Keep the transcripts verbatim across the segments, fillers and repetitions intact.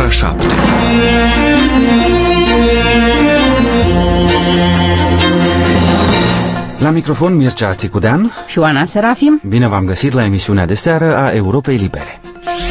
ora șapte. La microfon Mircea Țicudean și Oana Serafim. Bine v-am găsit la emisiunea de seară a Europei Libere.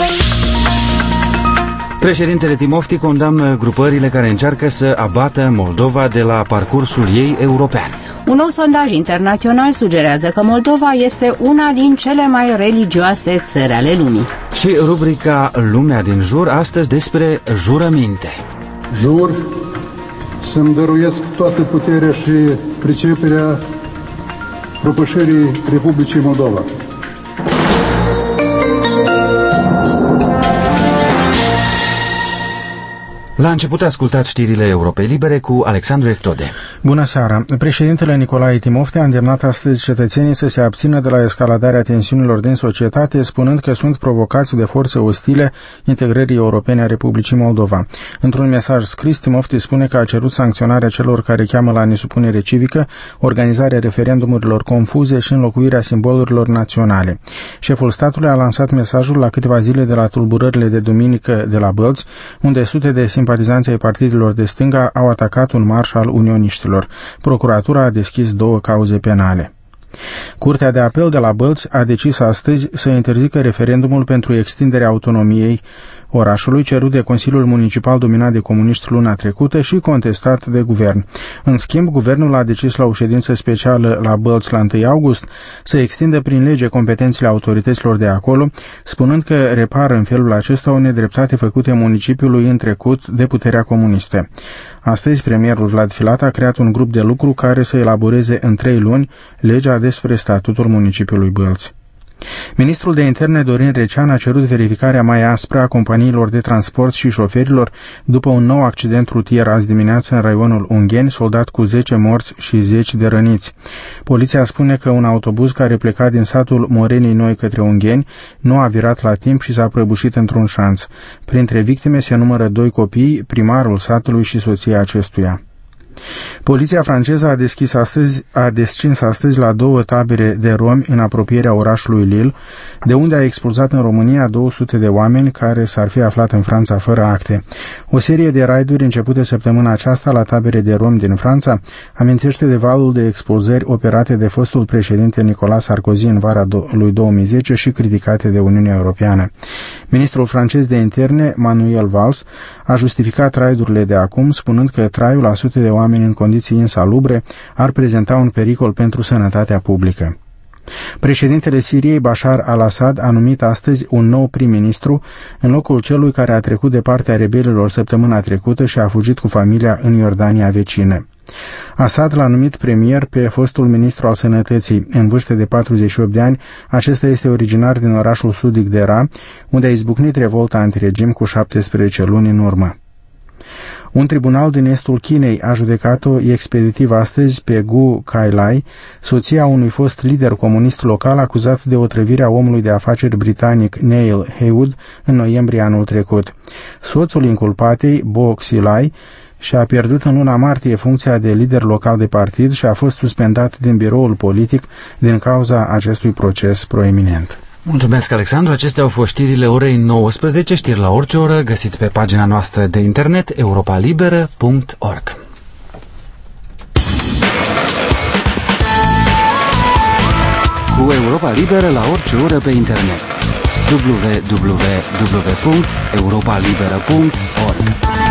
Președintele Timofti condamnă grupările care încearcă să abată Moldova de la parcursul ei european. Un nou sondaj internațional sugerează că Moldova este una din cele mai religioase țări ale lumii. Și rubrica Lumea din jur, astăzi despre jurăminte. Jur să-mi dăruiesc toată puterea și priceperea propășirii Republicii Moldova. La început ascultați știrile Europei Libere cu Alexandru Eftode. Bună seara! Președintele Nicolae Timofti a îndemnat astăzi cetățenii să se abțină de la escaladarea tensiunilor din societate, spunând că sunt provocați de forțe ostile integrării europene a Republicii Moldova. Într-un mesaj scris, Timofti spune că a cerut sancționarea celor care cheamă la nesupunere civică, organizarea referendumurilor confuze și înlocuirea simbolurilor naționale. Șeful statului a lansat mesajul la câteva zile de la tulburările de duminică de la Bălți, unde sute de simpatizanții ai partidelor de stânga au atacat un marș al unioniștilor. Procuratura a deschis două cauze penale. Curtea de apel de la Bălți a decis astăzi să interzică referendumul pentru extinderea autonomiei orașului, cerut de Consiliul Municipal dominat de comuniști luna trecută și contestat de guvern. În schimb, guvernul a decis la o ședință specială la Bălți la întâi august să extindă prin lege competențele autorităților de acolo, spunând că repară în felul acesta o nedreptate făcute municipiului în trecut de puterea comunistă. Astăzi, premierul Vlad Filat a creat un grup de lucru care să elaboreze în trei luni legea despre statutul municipiului Bălți. Ministrul de Interne Dorin Recean a cerut verificarea mai aspră a companiilor de transport și șoferilor după un nou accident rutier azi dimineață în raionul Ungheni, soldat cu zece morți și zeci de răniți. Poliția spune că un autobuz care pleca din satul Morenii Noi către Ungheni nu a virat la timp și s-a prăbușit într-un șanț. Printre victime se numără doi copii, primarul satului și soția acestuia. Poliția franceză a deschis astăzi, a descins astăzi la două tabere de romi în apropierea orașului Lille, de unde a expulzat în România două sute de oameni care s-ar fi aflat în Franța fără acte. O serie de raiduri începute săptămâna aceasta la tabere de romi din Franța amintește de valul de expulzări operate de fostul președinte Nicolas Sarkozy în vara lui două mii zece și criticate de Uniunea Europeană. Ministrul francez de interne, Manuel Valls, a justificat raidurile de acum, spunând că traiul a sute de oameni în condiții insalubre ar prezenta un pericol pentru sănătatea publică. Președintele Siriei, Bashar al-Assad, a numit astăzi un nou prim-ministru în locul celui care a trecut de partea rebelilor săptămâna trecută și a fugit cu familia în Iordania vecină. Assad l-a numit premier pe fostul ministru al sănătății. În vârstă de patruzeci și opt de ani, acesta este originar din orașul sudic Dera, unde a izbucnit revolta antiregim cu șaptesprezece luni în urmă. Un tribunal din estul Chinei a judecat-o expeditiv astăzi pe Gu Kailai, soția unui fost lider comunist local acuzat de otrăvirea omului de afaceri britanic Neil Heywood în noiembrie anul trecut. Soțul inculpatei, Bo Xilai, și-a pierdut în luna martie funcția de lider local de partid și a fost suspendat din biroul politic din cauza acestui proces proeminent. Mulțumesc, Alexandru. Acestea au fost știrile orei nouăsprezece, știri la orice oră, găsiți pe pagina noastră de internet europa liberă punct org. Cu Europa Liberă la orice oră pe internet. w w w punct europa liberă punct org.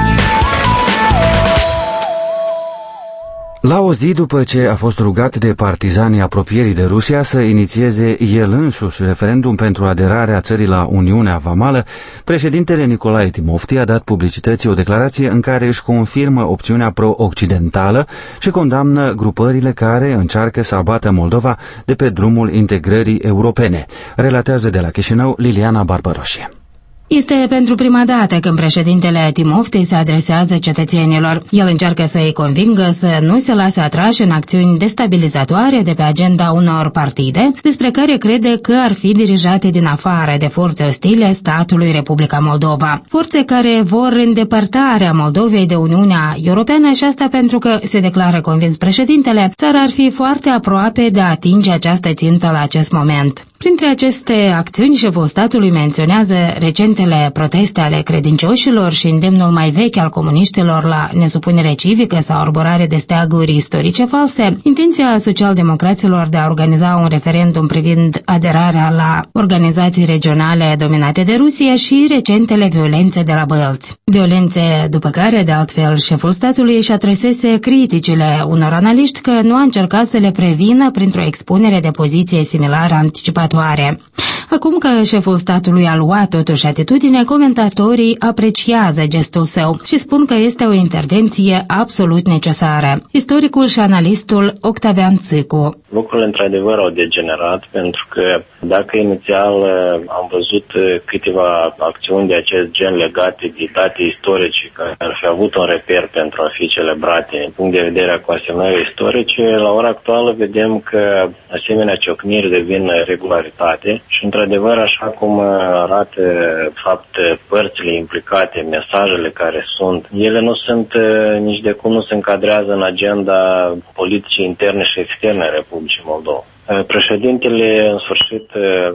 La o zi după ce a fost rugat de partizanii apropierii de Rusia să inițieze el însuși referendum pentru aderarea țării la Uniunea Vamală, președintele Nicolae Timofti a dat publicității o declarație în care își confirmă opțiunea pro-occidentală și condamnă grupările care încearcă să abată Moldova de pe drumul integrării europene. Relatează de la Chișinău Liliana Barbaroșie. Este pentru prima dată când președintele Timofti se adresează cetățenilor. El încearcă să îi convingă să nu se lase atrași în acțiuni destabilizatoare de pe agenda unor partide, despre care crede că ar fi dirijate din afară de forțe ostile statului Republica Moldova. Forțe care vor îndepărtarea Moldovei de Uniunea Europeană și asta pentru că, se declară convins președintele, țara ar fi foarte aproape de a atinge această țintă la acest moment. Printre aceste acțiuni, șeful statului menționează recentele ultimele proteste ale credincioșilor și îndemnul mai vechi al comuniștilor la nesupunere civică sau arborare de steaguri istorice false, intenția socialdemocraților de a organiza un referendum privind aderarea la organizații regionale dominate de Rusia și recentele violențe de la Bălți. Violențe după care, de altfel, șeful statului își atrăsese criticile unor analiști că nu a încercat să le prevină printr-o expunere de poziție similară anticipatoare. Acum că șeful statului a luat totuși atitudine, comentatorii apreciază gestul său și spun că este o intervenție absolut necesară. Istoricul și analistul Octavian Țicu. Lucrurile într-adevăr au degenerat, pentru că dacă inițial am văzut câteva acțiuni de acest gen legate de date istorice care ar fi avut un reper pentru a fi celebrate din punct de vedere a consemnării istorice, la ora actuală vedem că asemenea ciocniri devin regularitate și într-adevăr, așa cum arată fapt părțile implicate, mesajele care sunt, ele nu sunt nici de cum nu se încadrează în agenda politicii interne și externe a Republicii Moldova. Președintele, în sfârșit,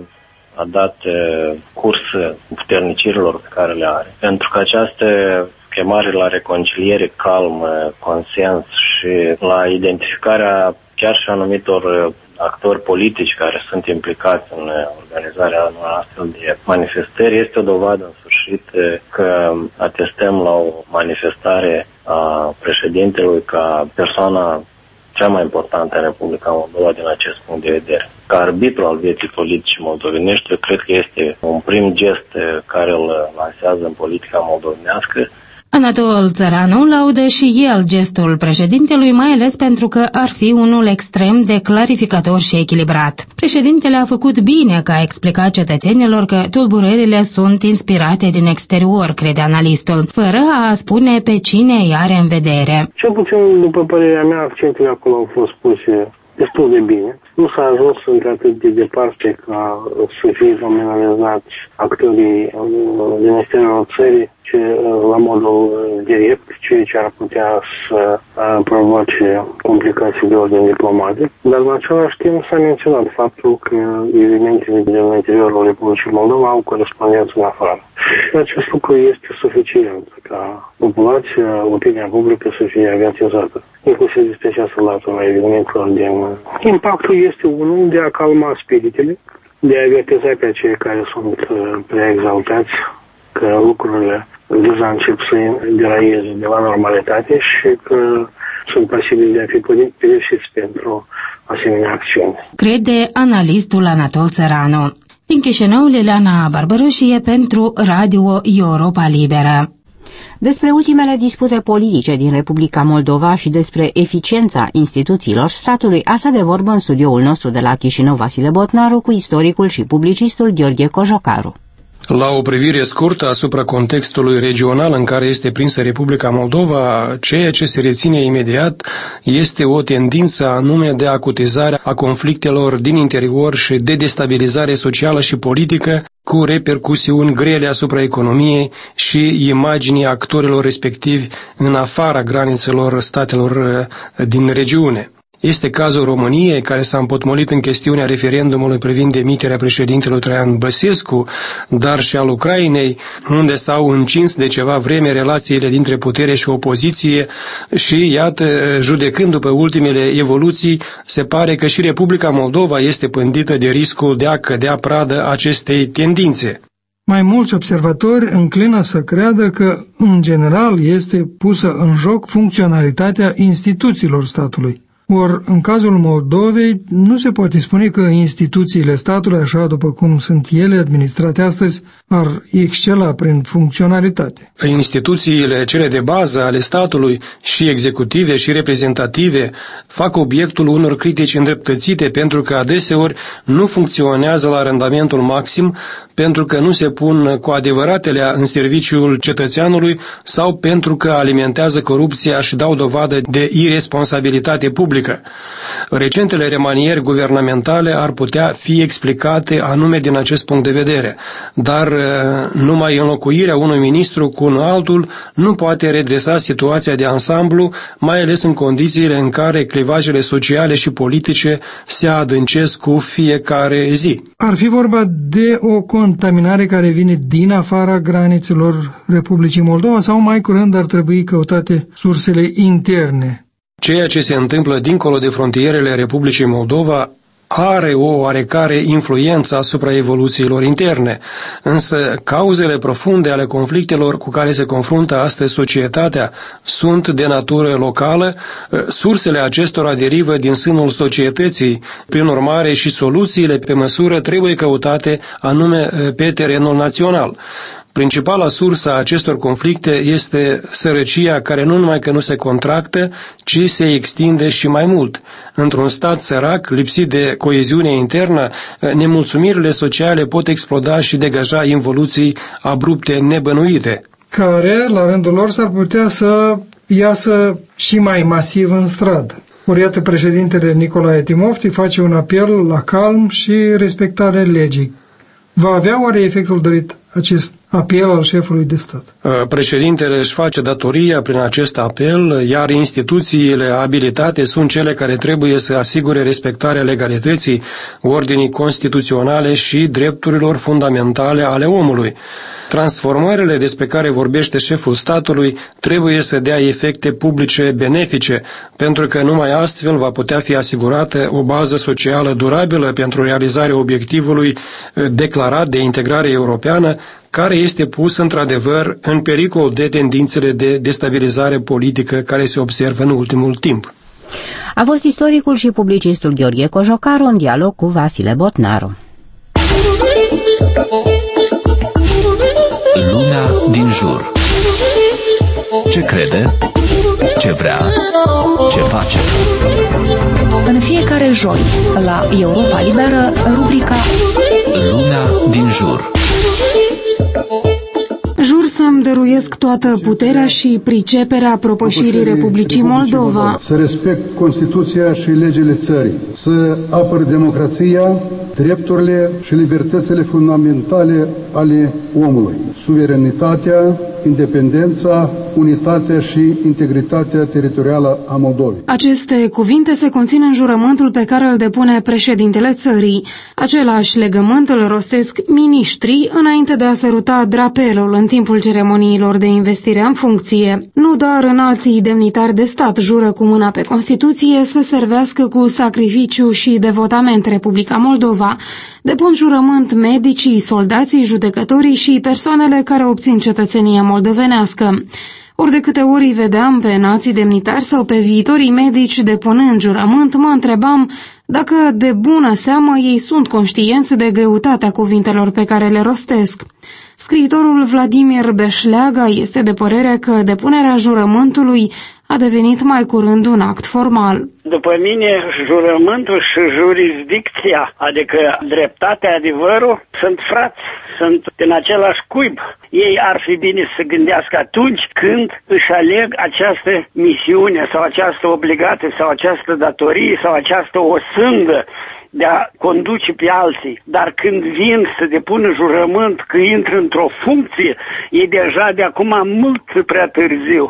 a dat curs puternicirilor pe care le are, pentru că această chemare la reconciliere calmă, consens și la identificarea chiar și anumitor actori politici care sunt implicați în organizarea unor astfel de manifestări este o dovadă în sfârșit că atestăm la o manifestare a președintelui ca persoana cea mai importantă în Republica Moldova din acest punct de vedere. Ca arbitru al vieții politicii moldovenești, cred că este un prim gest care îl lansează în politica moldovenească. Anatol Țăranu laudă și el gestul președintelui, mai ales pentru că ar fi unul extrem de clarificator și echilibrat. Președintele a făcut bine că a explicat cetățenilor că tulburările sunt inspirate din exterior, crede analistul, fără a spune pe cine îi are în vedere. Cel puțin, după părerea mea, accentele acolo au fost puse destul de bine. Nu s-a ajuns încă atât de departe ca să fie nominalizați actorii din exteriorul țării, ce la modul direct, ceea ce ar putea să provoace complicații de ordine diplomatic. Dar în același timp s-a menționat faptul că evenimentele din interiorul Republicii Moldova au corespondență în afară. Și acest lucru este suficient ca populația, opinia publică să fie avertizată, inclusiv despre această latură a evenimentelor din... Impactul este unul de a calma spiritele, de a avertiza pe cei care sunt prea exaltați că lucrurile deja încep să deraieze de la normalitate și că sunt pasibili de a fi pedepsiți pentru asemenea acțiuni. Crede analistul Anatol Țăranu. Din Chișinău, Liliana Barbărușie pentru Radio Europa Liberă. Despre ultimele dispute politice din Republica Moldova și despre eficiența instituțiilor statului, asta de vorbă în studioul nostru de la Chișinău Vasile Botnaru cu istoricul și publicistul Gheorghe Cojocaru. La o privire scurtă asupra contextului regional în care este prinsă Republica Moldova, ceea ce se reține imediat este o tendință anume de acutizare a conflictelor din interior și de destabilizare socială și politică, cu repercusiuni grele asupra economiei și imaginii actorilor respectivi în afara granițelor statelor din regiune. Este cazul României, care s-a împotmolit în chestiunea referendumului privind demiterea președintelui Traian Băsescu, dar și al Ucrainei, unde s-au încins de ceva vreme relațiile dintre putere și opoziție și, iată, judecând după ultimele evoluții, se pare că și Republica Moldova este pândită de riscul de a cădea pradă acestei tendințe. Mai mulți observatori înclină să creadă că, în general, este pusă în joc funcționalitatea instituțiilor statului. Or, în cazul Moldovei, nu se poate spune că instituțiile statului, așa după cum sunt ele administrate astăzi, ar excela prin funcționalitate. Instituțiile cele de bază ale statului, și executive și reprezentative, fac obiectul unor critici îndreptățite pentru că adeseori nu funcționează la randamentul maxim, pentru că nu se pun cu adevăratele în serviciul cetățeanului sau pentru că alimentează corupția și dau dovadă de irresponsabilitate publică. publică. Recentele remanieri guvernamentale ar putea fi explicate anume din acest punct de vedere, dar numai înlocuirea unui ministru cu un altul nu poate redresa situația de ansamblu, mai ales în condițiile în care clivajele sociale și politice se adâncesc cu fiecare zi. Ar fi vorba de o contaminare care vine din afara granițelor Republicii Moldova sau mai curând ar trebui căutate sursele interne? Ceea ce se întâmplă dincolo de frontierele Republicii Moldova are o oarecare influență asupra evoluțiilor interne, însă cauzele profunde ale conflictelor cu care se confruntă astăzi societatea sunt de natură locală, sursele acestora derivă din sânul societății, prin urmare și soluțiile pe măsură trebuie căutate anume pe terenul național. Principala sursă a acestor conflicte este sărăcia care nu numai că nu se contractă, ci se extinde și mai mult. Într-un stat sărac, lipsit de coeziune internă, nemulțumirile sociale pot exploda și degaja involuții abrupte nebănuite, care, la rândul lor, s-ar putea să iasă și mai masiv în stradă. Ori iată, președintele Nicolae Timofti face un apel la calm și respectarea legii. Va avea oare efectul dorit acest apel al șefului de stat? Președintele își face datoria prin acest apel, iar instituțiile abilitate sunt cele care trebuie să asigure respectarea legalității, ordinii constituționale și drepturilor fundamentale ale omului. Transformările despre care vorbește șeful statului trebuie să dea efecte publice benefice, pentru că numai astfel va putea fi asigurată o bază socială durabilă pentru realizarea obiectivului declarat de integrare europeană, care este pus într-adevăr în pericol de tendințele de destabilizare politică care se observă în ultimul timp. A fost istoricul și publicistul Gheorghe Cojocaru în dialog cu Vasile Botnaru. Lumea din jur. Ce crede? Ce vrea? Ce face? În fiecare joi, la Europa Liberă, rubrica Lumea din jur. Jur să-mi dăruiesc toată puterea și priceperea propășirii Republicii Moldova. Să respect Constituția și legile țării, să apăr democrația, drepturile și libertățile fundamentale ale omului, suveranitatea, independența, unitatea și integritatea teritorială a Moldovei. Aceste cuvinte se conțin în jurământul pe care îl depune președintele țării. Același legământ îl rostesc miniștrii înainte de a săruta drapelul în timpul ceremoniilor de investire în funcție. Nu doar înalții demnitari de stat jură cu mâna pe Constituție să servească cu sacrificiu și devotament Republica Moldova. Depun jurământ medicii, soldații, judecătorii și persoanele care obțin cetățenia moldovenească. Ori de câte ori îi vedeam pe înalții demnitari sau pe viitorii medici depunând jurământ, mă întrebam dacă de bună seamă ei sunt conștienți de greutatea cuvintelor pe care le rostesc. Scriitorul Vladimir Beșleaga este de părere că depunerea jurământului a devenit mai curând un act formal. După mine, jurământul și jurisdicția, adică dreptatea, adevărul, sunt frați, sunt în același cuib. Ei ar fi bine să gândească atunci când își aleg această misiune sau această obligație sau această datorie sau această osândă de a conduce pe alții. Dar când vin să depună jurământ că intră într-o funcție, e deja de acum mult prea târziu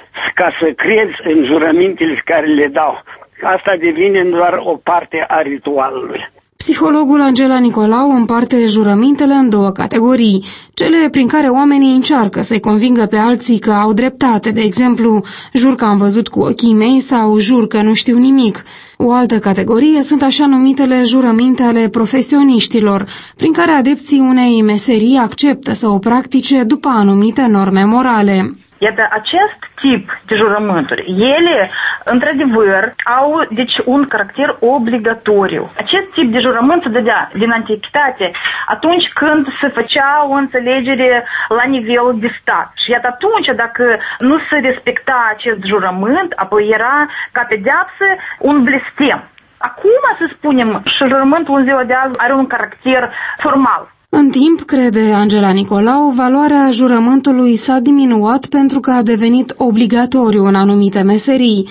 ca să crezi în jurămintele care le dau. Asta devine doar o parte a ritualului. Psihologul Angela Nicolau împarte jurămintele în două categorii, cele prin care oamenii încearcă să-i convingă pe alții că au dreptate, de exemplu, jur că am văzut cu ochii mei sau jur că nu știu nimic. O altă categorie sunt așa numitele jurăminte ale profesioniștilor, prin care adepții unei meserii acceptă să o practice după anumite norme morale. Iată, acest tip de jurământuri, ele, într-adevăr, au, deci, un caracter obligatoriu. Acest tip de jurământ se dădea din antichitate atunci când se făcea o înțelegere la nivel de stat. Și iată, atunci, dacă nu se respecta acest jurământ, apoi era ca pedeapsă un blestem. Acum, să spunem, și jurământul în ziua de azi are un caracter formal. În timp, crede Angela Nicolau, valoarea jurământului s-a diminuat pentru că a devenit obligatoriu în anumite meserii.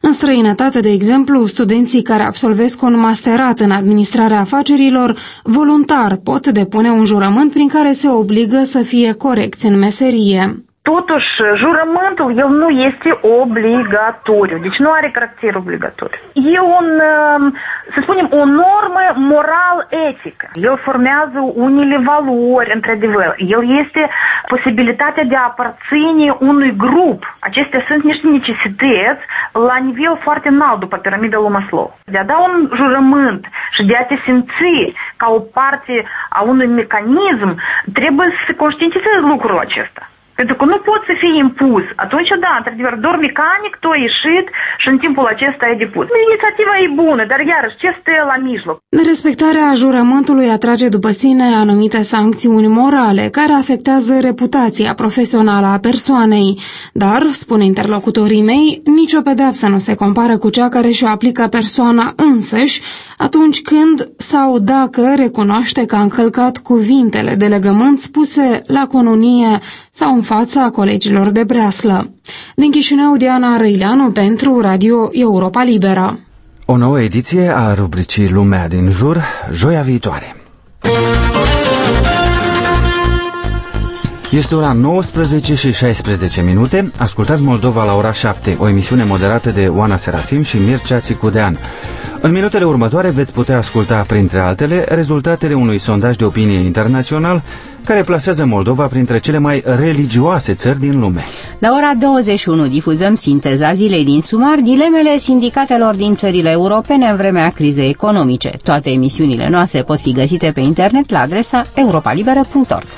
În străinătate, de exemplu, studenții care absolvesc un masterat în administrarea afacerilor, voluntar pot depune un jurământ prin care se obligă să fie corecți în meserie. Totuși, jurământul, el nu este obligatoriu, deci nu are caracter obligatoriu. E un, să spunem, o normă moral-etică. El formează unele valori, într-adevăr. El este posibilitatea de a aparține unui grup. Acestea sunt niște necesități la nivel foarte înalt după piramida lui Maslow. De a da un jurământ și de a te simți ca o parte a unui mecanism, trebuie să conștientizezi lucrul acesta. Pentru că nu poți să fii impus. Atunci, da, într-adevăr, doar mecanic, tu ai ieșit și în timpul acesta ai depus. Inițiativa e bună, dar iarăși, ce stă la mijloc? Nerespectarea jurământului atrage după sine anumite sancțiuni morale, care afectează reputația profesională a persoanei. Dar, spun interlocutorii mei, nicio pedeapsă nu se compară cu cea care și-o aplică persoana însăși, atunci când sau dacă recunoaște că a încălcat cuvintele de legământ spuse la cununie sau în fața colegilor de breaslă. Din Chișinău, Diana Răileanu pentru Radio Europa Liberă. O nouă ediție a rubricii Lumea din jur, joia viitoare. Este ora nouăsprezece și șaisprezece minute. Ascultați Moldova la ora șapte, o emisiune moderată de Oana Serafim și Mircea Țicudean. În minutele următoare veți putea asculta, printre altele, rezultatele unui sondaj de opinie internațional care plasează Moldova printre cele mai religioase țări din lume. La ora douăzeci și unu difuzăm sinteza zilei din sumar, dilemele sindicatelor din țările europene în vremea crizei economice. Toate emisiunile noastre pot fi găsite pe internet la adresa europalibera punct org.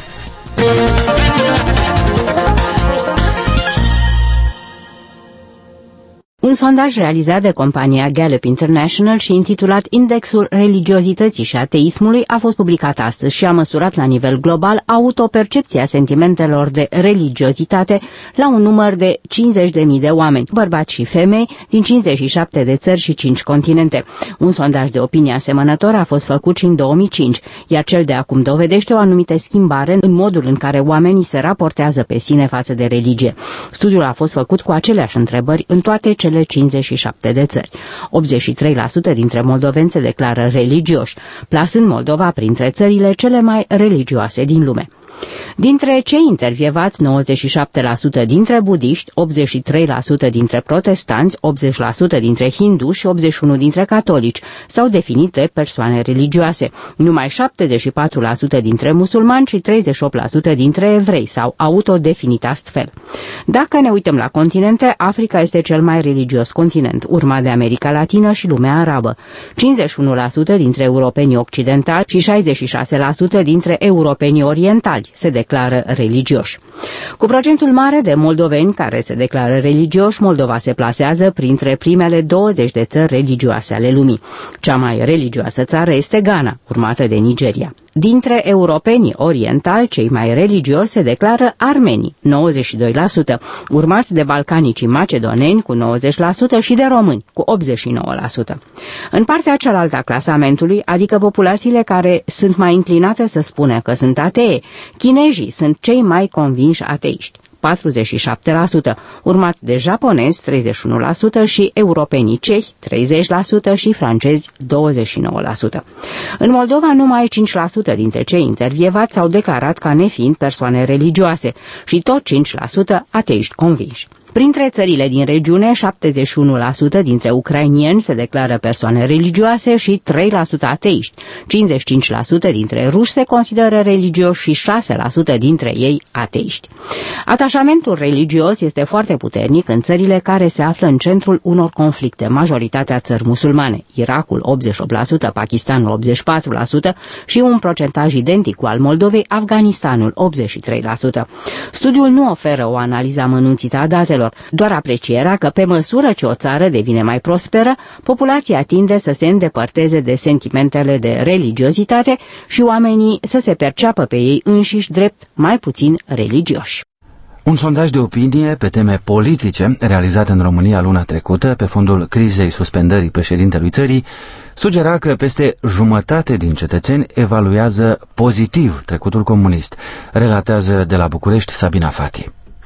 Un sondaj realizat de compania Gallup International și intitulat Indexul religiozității și ateismului a fost publicat astăzi și a măsurat la nivel global autopercepția sentimentelor de religiozitate la un număr de cincizeci de mii de oameni, bărbați și femei, din cincizeci și șapte de țări și cinci continente. Un sondaj de opinie asemănător a fost făcut și în două mii cinci, iar cel de acum dovedește o anumită schimbare în modul în care oamenii se raportează pe sine față de religie. Studiul a fost făcut cu aceleași întrebări în toate cele cincizeci și șapte de țări. optzeci și trei la sută dintre moldoveni se declară religioși, plasând Moldova printre țările cele mai religioase din lume. Dintre cei intervievați, nouăzeci și șapte la sută dintre budiști, optzeci și trei la sută dintre protestanți, optzeci la sută dintre hindu și optzeci și unu dintre catolici s-au definit de persoane religioase. Numai șaptezeci și patru la sută dintre musulmani și treizeci și opt la sută dintre evrei s-au autodefinit astfel. Dacă ne uităm la continente, Africa este cel mai religios continent, urmat de America Latină și lumea arabă. cincizeci și unu la sută dintre europenii occidentali și șaizeci și șase la sută dintre europenii orientali se declară religioși. Cu procentul mare de moldoveni care se declară religioși, Moldova se plasează printre primele douăzeci de țări religioase ale lumii. Cea mai religioasă țară este Ghana, urmată de Nigeria. Dintre europenii orientali, cei mai religioși se declară armenii, nouăzeci și doi la sută, urmați de balcanicii macedoneni cu nouăzeci la sută și de români cu optzeci și nouă la sută. În partea cealaltă a clasamentului, adică populațiile care sunt mai inclinate să spună că sunt atee, chinezii sunt cei mai convinși ateiști, patruzeci și șapte la sută, urmați de japonezi, treizeci și unu la sută și europenii cehi, treizeci la sută și francezi, douăzeci și nouă la sută. În Moldova, numai cinci la sută dintre cei intervievați s-au declarat ca nefiind persoane religioase și tot cinci la sută ateiști convinși. Printre țările din regiune, șaptezeci și unu la sută dintre ucrainieni se declară persoane religioase și trei la sută ateiști. cincizeci și cinci la sută dintre ruși se consideră religioși și șase la sută dintre ei ateiști. Atașamentul religios este foarte puternic în țările care se află în centrul unor conflicte, majoritatea țări musulmane, Irakul optzeci și opt la sută, Pakistanul optzeci și patru la sută și un procentaj identic cu al Moldovei, Afganistanul optzeci și trei la sută. Studiul nu oferă o analiză amănunțită a datelor, doar aprecierea că pe măsură ce o țară devine mai prosperă, populația tinde să se îndepărteze de sentimentele de religiozitate și oamenii să se perceapă pe ei înșiși drept mai puțin religioși. Un sondaj de opinie pe teme politice, realizat în România luna trecută, pe fondul crizei suspendării președintelui țării, sugera că peste jumătate din cetățeni evaluează pozitiv trecutul comunist, relatează de la București Sabina Fati.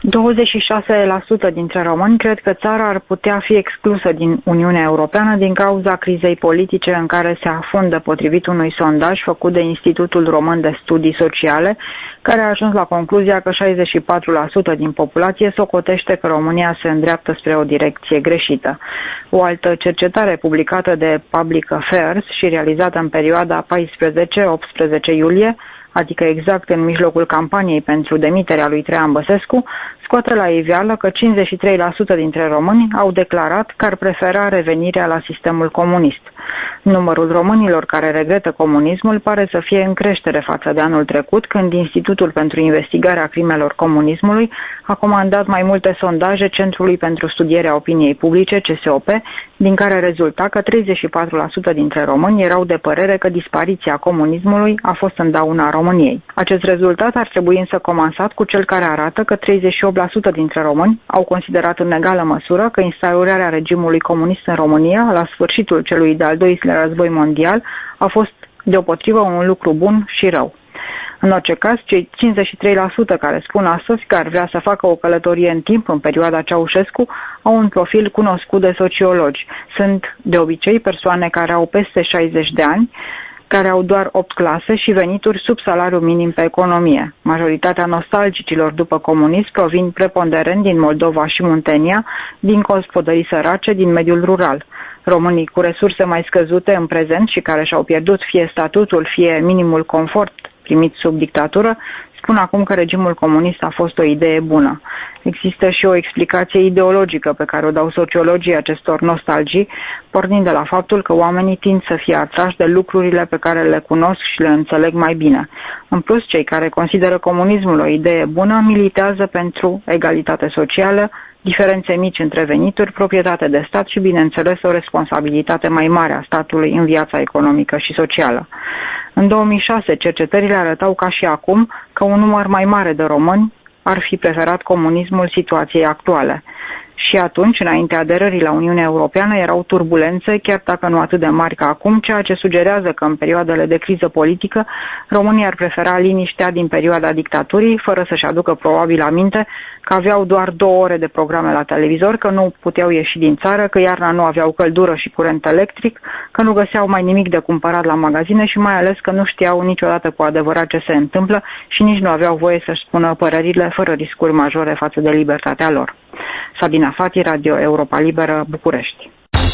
douăzeci și șase la sută dintre români cred că țara ar putea fi exclusă din Uniunea Europeană din cauza crizei politice în care se afundă, potrivit unui sondaj făcut de Institutul Român de Studii Sociale, care a ajuns la concluzia că șaizeci și patru la sută din populație socotește că România se îndreaptă spre o direcție greșită. O altă cercetare publicată de Public Affairs și realizată în perioada paisprezece optsprezece iulie, adică exact în mijlocul campaniei pentru demiterea lui Traian Băsescu, scoate la iveală că cincizeci și trei la sută dintre români au declarat că ar prefera revenirea la sistemul comunist. Numărul românilor care regretă comunismul pare să fie în creștere față de anul trecut, când Institutul pentru Investigarea Crimelor Comunismului a comandat mai multe sondaje Centrului pentru Studierea Opiniei Publice, C S O P, din care rezulta că treizeci și patru la sută dintre români erau de părere că dispariția comunismului a fost în dauna României. Acest rezultat ar trebui însă comasat cu cel care arată că treizeci și opt la sută dintre români au considerat în egală măsură că instaurarea regimului comunist în România, la sfârșitul celui de-al doilea război mondial, a fost deopotrivă un lucru bun și rău. În orice caz, cei cincizeci și trei la sută care spun astăzi că ar vrea să facă o călătorie în timp în perioada Ceaușescu au un profil cunoscut de sociologi. Sunt de obicei persoane care au peste șaizeci de ani, care au doar opt clase și venituri sub salariul minim pe economie. Majoritatea nostalgicilor după comunism provin preponderent din Moldova și Muntenia, din gospodării sărace, din mediul rural. Românii cu resurse mai scăzute în prezent și care și-au pierdut fie statutul, fie minimul confort primit sub dictatură, spun acum că regimul comunist a fost o idee bună. Există și o explicație ideologică pe care o dau sociologii acestor nostalgii, pornind de la faptul că oamenii tind să fie atrași de lucrurile pe care le cunosc și le înțeleg mai bine. În plus, cei care consideră comunismul o idee bună militează pentru egalitate socială, diferențe mici între venituri, proprietate de stat și, bineînțeles, o responsabilitate mai mare a statului în viața economică și socială. În două mii șase, cercetările arătau ca și acum că un număr mai mare de români ar fi preferat comunismul situației actuale. Și atunci, înaintea aderării la Uniunea Europeană, erau turbulențe, chiar dacă nu atât de mari ca acum, ceea ce sugerează că în perioadele de criză politică românii ar prefera liniștea din perioada dictaturii, fără să-și aducă probabil aminte că aveau doar două ore de programe la televizor, că nu puteau ieși din țară, că iarna nu aveau căldură și curent electric, că nu găseau mai nimic de cumpărat la magazine și mai ales că nu știau niciodată cu adevărat ce se întâmplă și nici nu aveau voie să-și spună părerile fără riscuri majore față de libertatea lor. Sabina Fati, Radio Europa Liberă, București.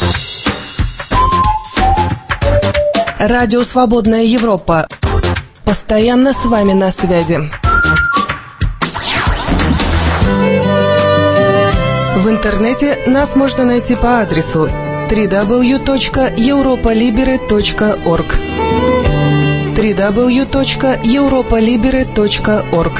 Радио «Свободная Европа». Постоянно с вами на связи. В интернете нас можно найти по адресу дабл ю дабл ю дабл ю точка европа либере точка орг дабл ю дабл ю дабл ю точка европа либере точка орг.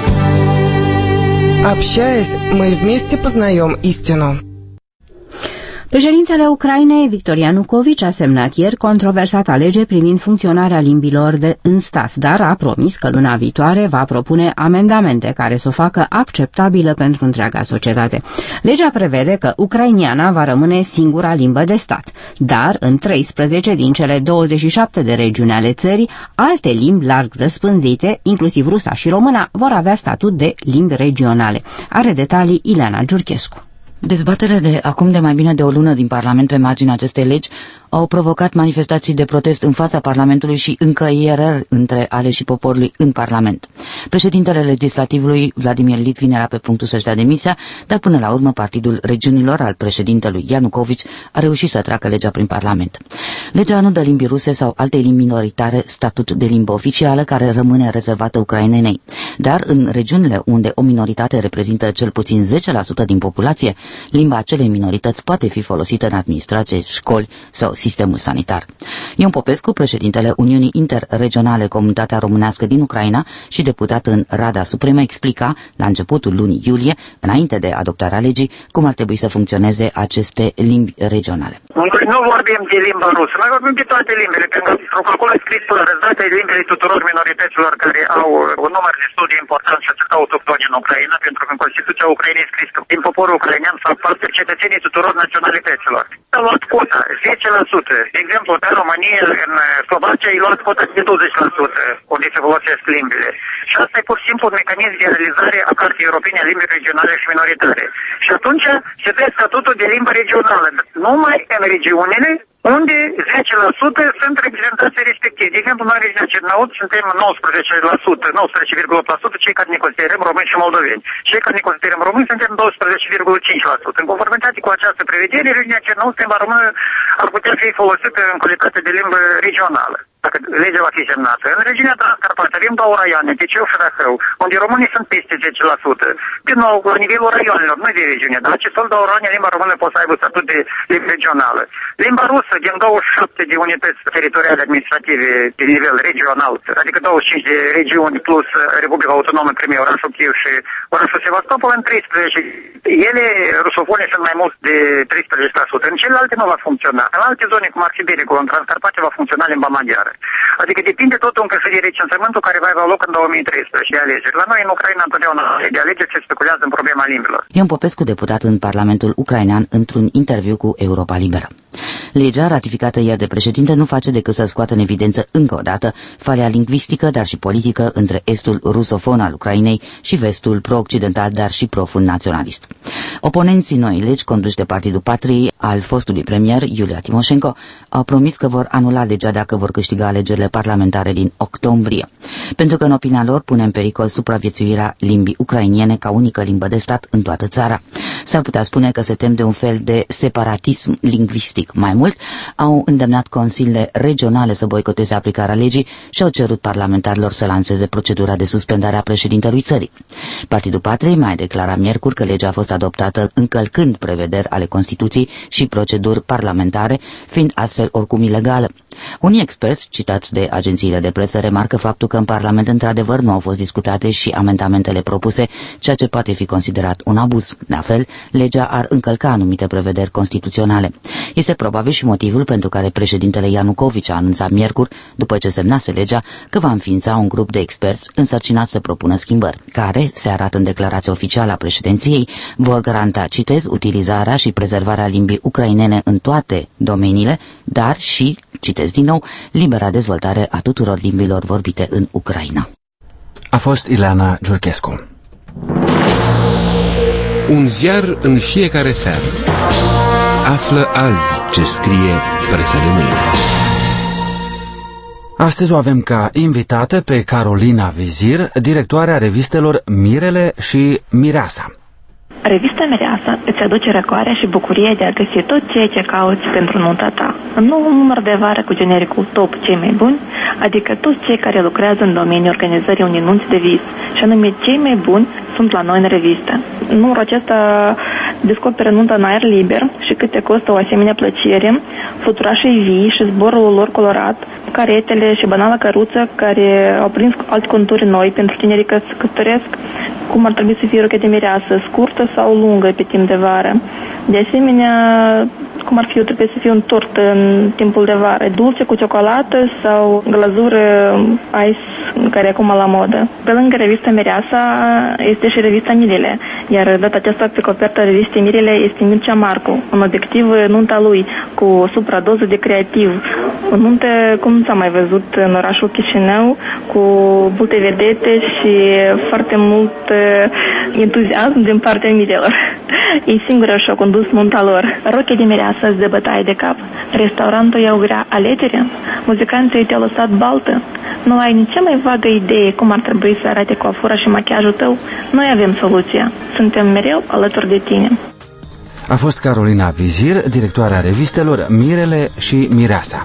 Общаясь, мы вместе познаем истину. Președintele Ucrainei, Victor Ianukovici, a semnat ieri controversata lege privind funcționarea limbilor de, în stat, dar a promis că luna viitoare va propune amendamente care să o facă acceptabilă pentru întreaga societate. Legea prevede că ucrainiana va rămâne singura limbă de stat, dar în treisprezece din cele douăzeci și șapte de regiuni ale țării, alte limbi larg răspândite, inclusiv rusa și româna, vor avea statut de limbi regionale. Are detalii Ileana Giurchescu. Dezbaterile de acum de mai bine de o lună din Parlament pe marginea acestei legi au provocat manifestații de protest în fața Parlamentului și încăierări între aleșii poporului în Parlament. Președintele legislativului, Vladimir Litvin, era pe punctul să-și dea demisia, dar până la urmă Partidul Regiunilor al președintelui Ianukovici a reușit să treacă legea prin Parlament. Legea nu dă limbii ruse sau alte limbi minoritare statut de limbă oficială care rămâne rezervată ucrainenei, dar în regiunile unde o minoritate reprezintă cel puțin zece la sută din populație, limba acelei minorități poate fi folosită în administrație, școli sau sistemul sanitar. Ion Popescu, președintele Uniunii Interregionale Comunitatea Românească din Ucraina și deputat în Rada Supremă, explica la începutul lunii iulie, înainte de adoptarea legii, cum ar trebui să funcționeze aceste limbi regionale. Nu vorbim de limba rusă, mai vorbim de toate limbile, pentru că acolo e scris polarizate limbile tuturor minorităților care au un număr destul de important și autohtoni în Ucraina, pentru că în Constituția Ucrainei e scris că din poporul ucrainean fac parte cetățenii tuturor naționalităților. A luat cota, zece la sută. De exemplu, în România, în Slovacia, ei luați cota de douăzeci la sută, unde se folosesc limbile. Și asta e pur și simplu un mecanism de realizare a Cartei Europene a limbii regionale și minoritare. Și atunci se dă statutul de limbă regională, numai în regiunile unde zece la sută sunt reprezentații respective. De exemplu, noi în regiunea Cernaud suntem nouăsprezece la sută, nouăsprezece virgulă opt la sută cei care ne considerăm români și moldoveni. Cei care ne considerăm români suntem douăsprezece virgulă cinci la sută. În conformitate cu această prevedere, regiunea Cernaud, limba română ar putea fi folosită în calitate de limbă regională, dacă legea va fi semnată. În regiunea Transcarpați avem două raioane, Teceu și Rahău, unde românii sunt peste zece la sută. Din nou, la nivelul raionelor, nu de regiune, dar acest fel două raioane, limba română poate să aibă statut de limbă regională. Limba rusă, din douăzeci și șapte de unități teritoriale administrative de nivel regional, adică douăzeci și cinci de regiuni plus Republica Autonomă Crimea, orașul Chiu și orașul Sevastopol, în treisprezece. Ele, rusofone, sunt mai mult de treisprezece la sută. În celelalte nu va funcționa. În alte zone, cum ar fi Bericul, în Transcarpatia, va funcționa limba maghiară. Adică depinde totul încă de recensământul care va avea loc în două mii treisprezece de alegeri. La noi, în Ucraina, întotdeauna de alegeri se speculează în problema limbilor. Ion Popescu, deputat în Parlamentul ucrainean, într-un interviu cu Europa Liberă. Legea ratificată ieri de președinte nu face decât să scoată în evidență încă o dată falea lingvistică, dar și politică între estul rusofon al Ucrainei și vestul pro-occidental, dar și profund naționalist. Oponenții noi legi conduși de Partidul Patriei al fostului premier Iulia Timoșenko au promis că vor anula legea dacă vor câștiga alegerile parlamentare din octombrie, pentru că în opinia lor pune în pericol supraviețuirea limbii ucrainiene ca unică limbă de stat în toată țara. S-ar putea spune că se tem de un fel de separatism lingvistic. Mai mult, au îndemnat consiliile regionale să boicoteze aplicarea legii și au cerut parlamentarilor să lanseze procedura de suspendare a președintelui țării. Partidul Patriei mai declara miercuri că legea a fost adoptată încălcând prevederi ale Constituției și proceduri parlamentare, fiind astfel oricum ilegală. Unii experți, citați de agențiile de presă, remarcă faptul că în Parlament într-adevăr nu au fost discutate și amendamentele propuse, ceea ce poate fi considerat un abuz. La fel, legea ar încălca anumite prevederi constituționale. Este probabil și motivul pentru care președintele Ianucovici a anunțat miercuri, după ce semnase legea, că va înființa un grup de experți însărcinat să propună schimbări, care, se arată în declarația oficială a președinției, vor garanta, citez, utilizarea și prezervarea limbii ucrainene în toate domeniile, dar și, citez din nou, libera dezvoltare a tuturor limbilor vorbite în Ucraina. A fost Ileana Giurchescu. Un ziar în fiecare seară. Află azi ce scrie presa de mâine. Astăzi o avem ca invitată pe Carolina Vizir, directoarea revistelor Mirele și Mireasa. Revista Mireasa îți aduce răcoarea și bucuria de a găsi tot ceea ce cauți pentru nunta ta. În noul număr de vară cu genericul Top Cei Mai Buni, adică toți cei care lucrează în domeniul organizării unei nunți de vis, și anume cei mai buni sunt la noi în revistă. Numărul acesta descoperă nunta în aer liber și câte costă o asemenea plăcere, fluturașii vii și zborul lor colorat, caretele și banala căruță care au prins alte conturi noi pentru tinerii care se căsătoresc, cum ar trebui să fie rochea de mireasă, scurtă sau lungă pe timp de vară. De asemenea, cum ar fi, eu trebuie să fie un tort în timpul de vară, dulce cu ciocolată sau glazură ice, care e acum la modă. Pe lângă revista Mireasa este și revista Mirele, iar data aceasta pe coperta revistei Mirele este Mircea Marcu, un obiectiv nunta lui, cu o supradoză de creativ. O nuntă cum nu s-a mai văzut în orașul Chișinău, cu multe vedete și foarte mult entuziasm din partea Mirelor. Ei singură și-au condus nunta lor. Rochia de mireasă îți dă bătaie de cap. Restaurantul e o grea alegere. Muzicanții te-au lăsat baltă. Nu ai nici cea mai vagă idee cum ar trebui să arate coafura și machiajul tău? Noi avem soluția. Suntem mereu alături de tine. A fost Carolina Vizir, directoarea revistelor Mirele și Mireasa.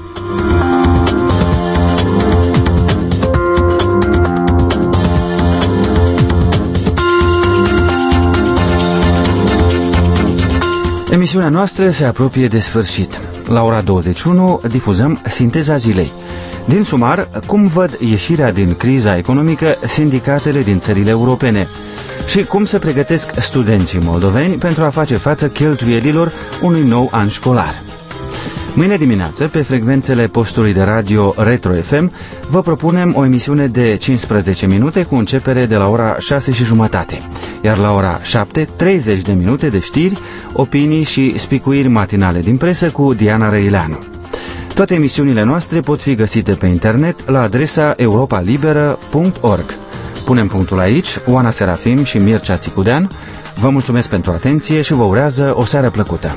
Emisiunea noastră se apropie de sfârșit. La ora douăzeci și unu difuzăm Sinteza zilei. Din sumar, cum văd ieșirea din criza economică sindicatele din țările europene și cum se pregătesc studenții moldoveni pentru a face față cheltuielilor unui nou an școlar. Mâine dimineață, pe frecvențele postului de radio Retro F M, vă propunem o emisiune de cincisprezece minute cu începere de la ora șase și jumătate, iar la ora șapte, treizeci de minute de știri, opinii și spicuiri matinale din presă cu Diana Răileanu. Toate emisiunile noastre pot fi găsite pe internet la adresa europa liberă punct org. Punem punctul aici. Oana Serafim și Mircea Țicudean vă mulțumesc pentru atenție și vă urează o seară plăcută.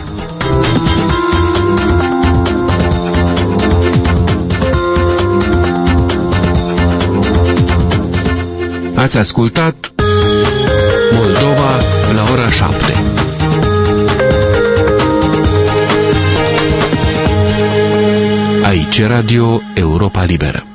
Ați ascultat Moldova la ora șapte. Aici Radio Europa Liberă.